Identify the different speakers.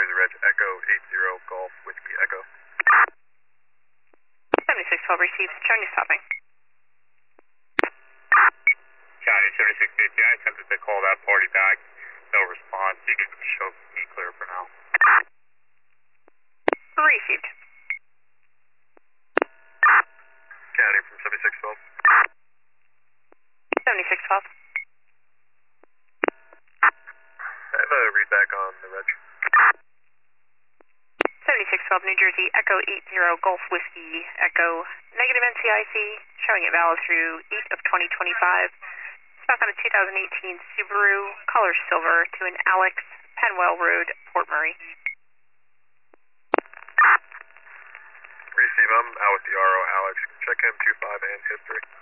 Speaker 1: Jersey Reg, Echo 80 Golf Whiskey Echo.
Speaker 2: 7612 received, showing you stopping.
Speaker 1: County 7650, I attempted to call that party back. No response. You can show me clear for now.
Speaker 2: Received.
Speaker 1: County from 7612.
Speaker 2: 7612.
Speaker 1: I have a readback on the reg.
Speaker 2: 7612 New Jersey, Echo 80 Golf Whiskey Echo, negative NCIC, showing it valid through 8 of 2025. Stock on a 2018 Subaru, color silver, to an Alex, Penwell Road, Port Murray.
Speaker 1: Receive, I'm out with the RO, Alex. Check M25 and history.